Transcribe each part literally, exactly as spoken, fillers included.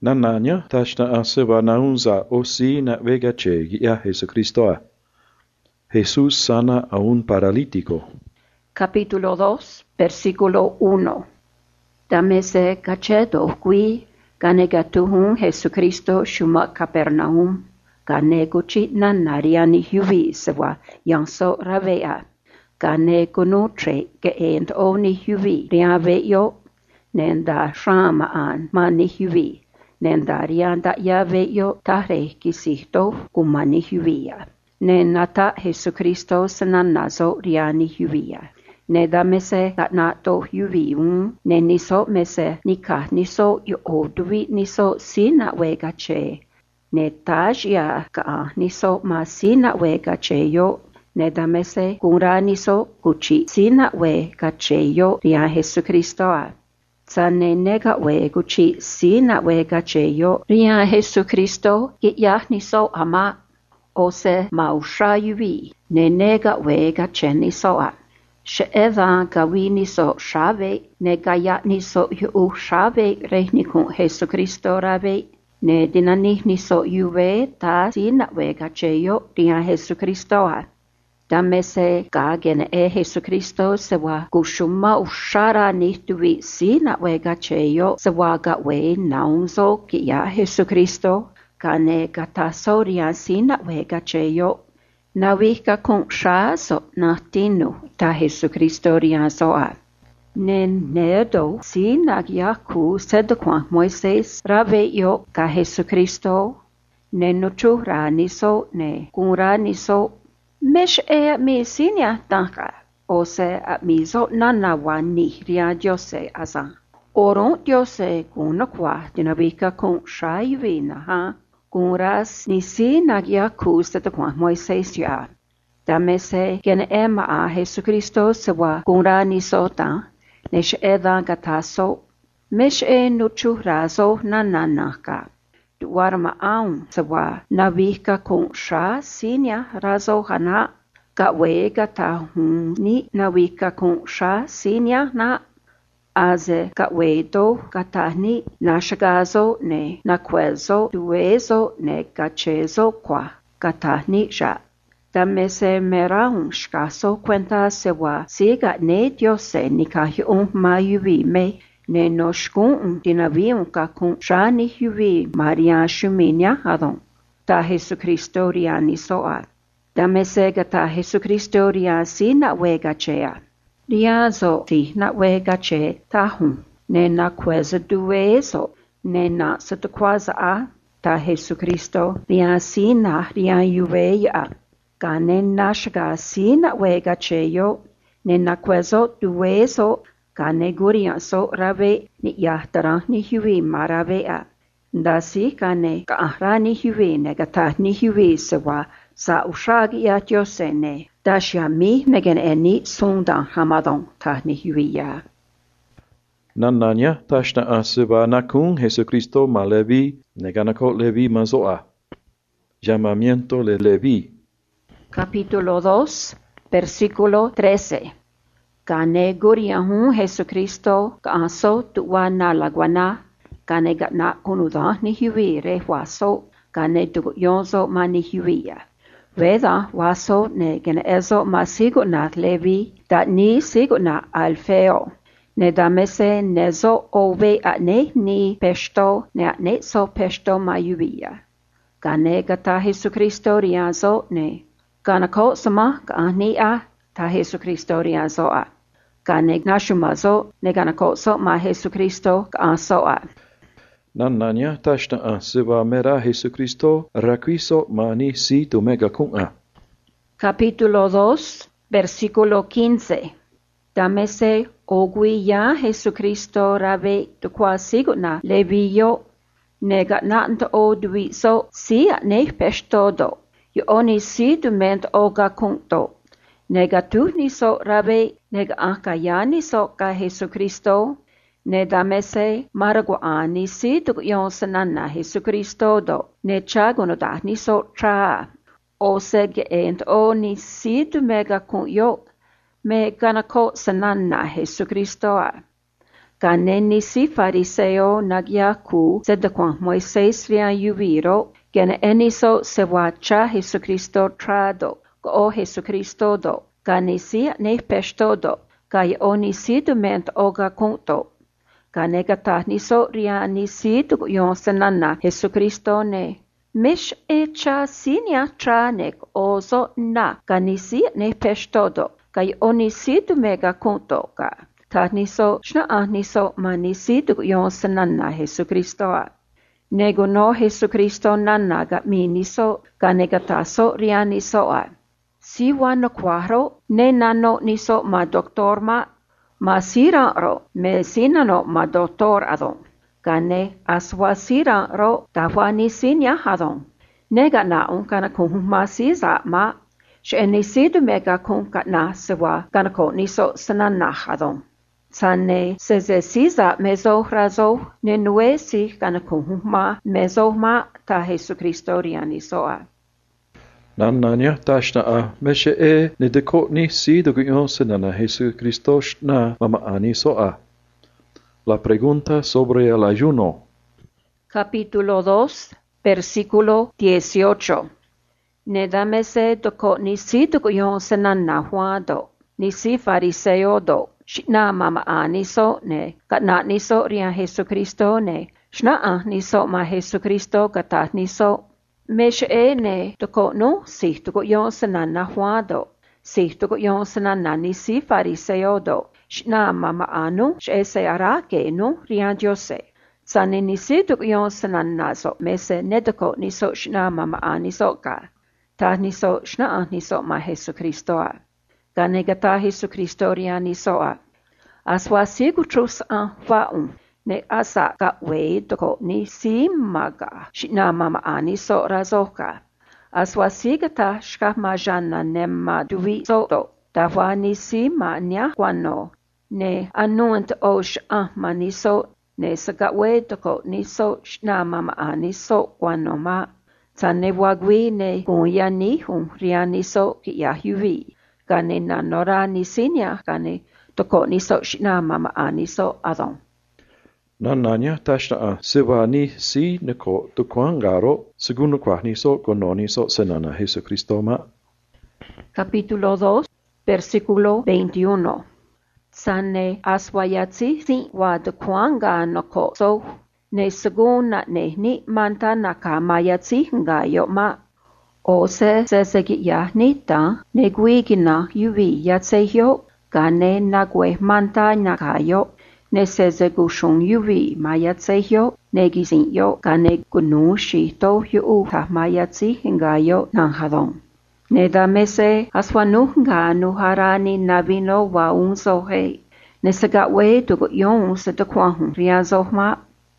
Nananya tashna aseba naunza osi na vegache ya Jesucristoa. Jesús sana a un paralítico. Capítulo dos, versículo uno. Damese cachedo qui ganegatuhun Jesucristo shuma Capernaum, ganeguchi nanariani huvi sewa yanso ravea, ganegunutre geent oni huvi riaveyo, nenda shamaan mani huvi, nenda rianda yaveyo tare kisihto kumani huvia. Nenata Jesucristo sananazo riani huvia. Neda mese nato huviun, ne niso mese nika niso yu odui niso sina wegache. Ne tajia ka niso ma sina wegache yo. Neda mese kura niso kuchi sina wegache yo ria Jesucristoa. Sane nega we kuchi sina wegache yo ria Jesucristo ya niso ama. Ose mausha yuvi, ne nega wega cheni soa. She'eva gawini so shave, ne gayatni so yu shave rehnikun Jesucristo rave, ne dinanihni so yuve ta sina wega cheyo ria Jesucristoa. Damese gagen e Jesucristo sewa kushuma ushara nihtuvi sina wega cheyo sewa gawe naunzo kia Jesucristo. Kane gataso ria sina wega cheyo. Nawika kung sha so natinu ta Jesucristo ria soa. Nen nedo sina yaku sedekwa Moises rave yo ka Jesucristo. Nenuchu raniso ne kunraniso. Mesh e mi sinia tanka. Ose a miso nanawani ria Diose azan. Oron Diose kunakwa dinawika kung sha yuvina ha. Kunras nisi nagya kus te kwa Moises ya. Damese gen ema a Jesucristo sewa kunra nisota, nesh eda gataso, mesh e nuchu razo nananaka. Duarma aun sewa navika kun sha sinya razo hana, gawe gata hun ni navika kun sha sinya na. Aze gawedo gatahni nashagazo ne nakwezo duezo ne gachezo kwa gatahni ja. Damese meraun shkaso cuenta sewa siga ne diose nikahi un mayuvi me ne noshkun dinaviun kakun shani huvi Maria shuminya adon. Ta Jesucristo riani soa. Damese gata Jesucristo ria sina wega chea. Riazo ti na wega che tahun, ne na kweza duezo, ne na satukwaza a, ta Jesucristo, ria sina ria yuveya, ka ne na shaga sina wega che yo, ne na kwezo duezo, ka ne gurianso rave, ni yahtara ni huvi maravea. Ndasi ka ne ka ahra ni huvi negata ni huvi sewa, sa ushagi ya Diosene. Dasha mi negen eni sundan hamadon tahni huiya. Nananya tashna aseba nakun Jesucristo malevi neganako levi mazoa. Llamamiento de Levi. Capítulo dos, versículo trece. Kane guriahun Jesucristo kaaso tuwana lagwana, kane gatna kunuda ni hui rehuaso, kane tuyonzo mani huiya. Veda waso ne gene ezo ma siguna levi dat ni siguna alfeo. Ne damese nezo ove a ne ni pesto ne a ne so pesto ma yuvia. Gane gata Jesucristo riazo ne. Ganako sama ka ni a ta Jesucristo riazo a. Gane nashumazo ne ganako so ma Jesucristo ka so a. Nananya tashna aseba mera Jesucristo raquiso mani si tu mega kun'a. Capítulo dos, versículo quince. Damese ogui ya Jesucristo rave tu qua siguna leviyo nega nant o duiso si ne pestodo. Yo oni si tu ment oga kunto. Nega tu niso rave nega anka ya niso ka Jesucristo. Ne damese maraguani si tu yon sanana Jesucristo do. Ne chagono da niso tra. O sege ent o ni si tu mega kun yo. Me ganako sanana Jesucristoa. Kane nisi fariseo nagyaku sedekwan Moises rian yuviro, gene eniso sewacha Jesucristo trado, o Jesucristo do, kanisi ne pestodo, kai onisi dument oga konto. Kane gatahniso rian nisi du yonsenana Jesucristo ne. Mish echa sinia tranek ozo na, kanisi ne pestodo, kai onisi du mega konto ka. Tahniso shna ahniso manisi du yonsenana Jesucristoa. Nego no Jesucristo nanaga miniso ganegataso rianisoa. Si wano kwaro ne nano niso ma doktor ma ma siraro me sinano ma doktor adon. Gane aswa siraro tawani sinya hadon. Nega na un kana kung ma siza ma sheni sidu mega kung na sewa kana ko niso sanana hadon. Sane seze siza mezo razo ne nue si kana kuhuma mezo ma ta Jesucristo rianisoa. Nannania tashna a meshe e ne deko ni si do yonsenana Jesucristo na mama anisoa. La pregunta sobre el ayuno. Capítulo dos, versículo dieciocho. Ne damese doko ni si do yonsenana huado, ni si fariseo do. Shna mama aniso ne, katna niso rian Jesucristo ne, shna ah niso ma Jesucristo katah niso. Mesh e ne, toko no, si toko yon sanana huado, si toko yon sanana nisi fariseo do, shna mama anu, she se arake no rian Diose. Sane nisi toko yon sanana so, mese ne toko niso shna mama aniso ka. Tah niso shna ah niso ma Jesucristoa. Ganegata Jesucristo rianisoa. Aswa sigu trus an faun ne asa ka we doko ni si maga shina mama aniso razoka. Aswa sigata shka majana nemma duwi soto dawa ni si ma nya kwano ne anuant osh an maniso ne saga we doko niso shna mama aniso kwano ma. Tane wagwi ne kunya ni hun rianiso ki yahuvi. Kane na nora ni sinya kane toko niso shina mama aniso adon. Nannania tashna a sewa ni si neko tukwangaro segundo kwa niso kononiso senana Jesucristo ma. Capítulo dos, versículo veintiuno. Sane aswayatsi si wa tukwanga noko so ne seguna ne ni manta nakamayatsi ngayo ma. O se se segi ya nita ne guigina yuvi yatsehyo gane nagwe manta nakayo ne se segushun yuvi mayatseyo ne gizinyo gane gunu shito yu ta mayatsi hingayo nanhadon. Ne damese aswanu nga nuharani navino wa unsohe ne segatwe dugo yon se dekwahun riazohma.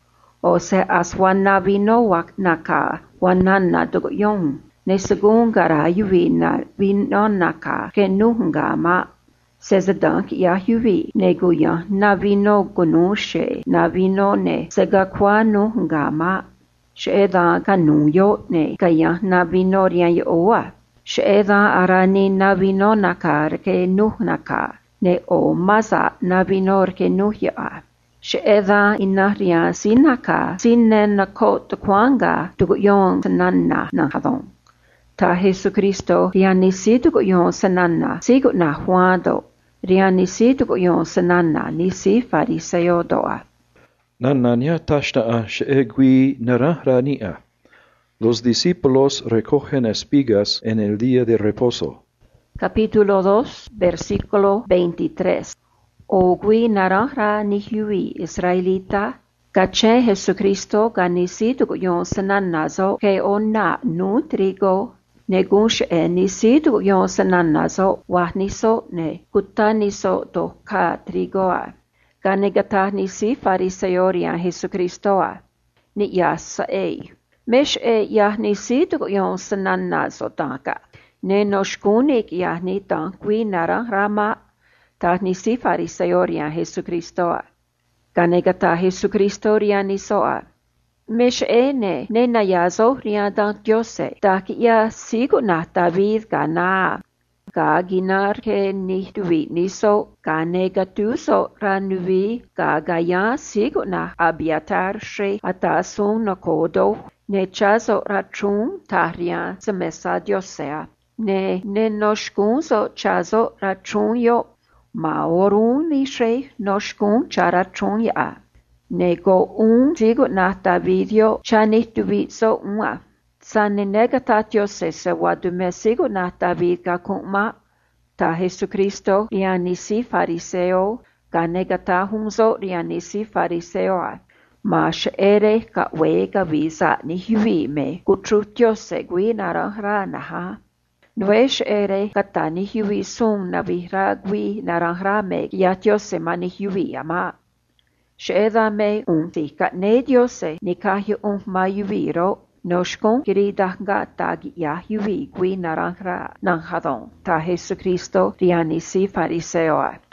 O se aswan navino wak naka wanana dugo yon. Ne segun gara yuvi na vinonaka ke nuhunga ma. Sezadank ya yuvi ne guya na vino gunushe na vino ne segakwa nuhunga ma. Sheeda kanuyo ne kaya na vino rian yoa. Sheeda arani na vino nakar ke nuhnaka ne o maza na vinor ke nuhya. Sheeda inahria sinaka sinnen nako tukwanga tuguyon sanana na hadon. Ta Jesucristo rianisi tugo yon sanana sigo na huado rianisi tugo yon sanana nisi fariseo doa. Nannania tashna a sheegui narahania. Los discípulos recogen espigas en el día de reposo. Capítulo dos, versículo veintitrés. Ogui narahra nihui israelita gache Jesucristo ganisi tugo yon sanana zo ke onna nu trigo negush e nisidu yon sananazo wahniso ne kutaniso do ka trigoa. Ganegata nisi fariseorian Jesucristoa. Ni yasa e. Mesh e yah nisidu yon sananazo tanka. Ne noshkunik yah ni tankwi nara rama. Ta nisi fariseorian Jesucristoa. Ganegata Jesucristoria nisoa. Mesh ene ne nayazo riadan Diose, tak ya sigo na David gana. ka ginar ke ni tuwi niso ka negatuso ranuvi ka gaya siguna abiatar shre atasung nakodo ne chazo rachun tahria semesa diosea ne ne noshkunso chazo rachun yo maorun ni shre noshkun charachun ya ne go un siguna tavidio chanituvi so unwa San negatatio se se wadume sigo na David ka kuma ta Jesucristo rianisi fariseo ka negata hunzo rianisi fariseo ma ere ka we ka visa ni hivi me kutrutio segui narahra naha Nuesh ere ka ni hivi sung na vihra gui narahra me yatio se mani hivi ama Sheda me un tika nedio se nikahi un mayuviro Noshkon kiridanga tagi yahyuvi gui narangra nanghadon ta Jesucristo rianisi fariseoa.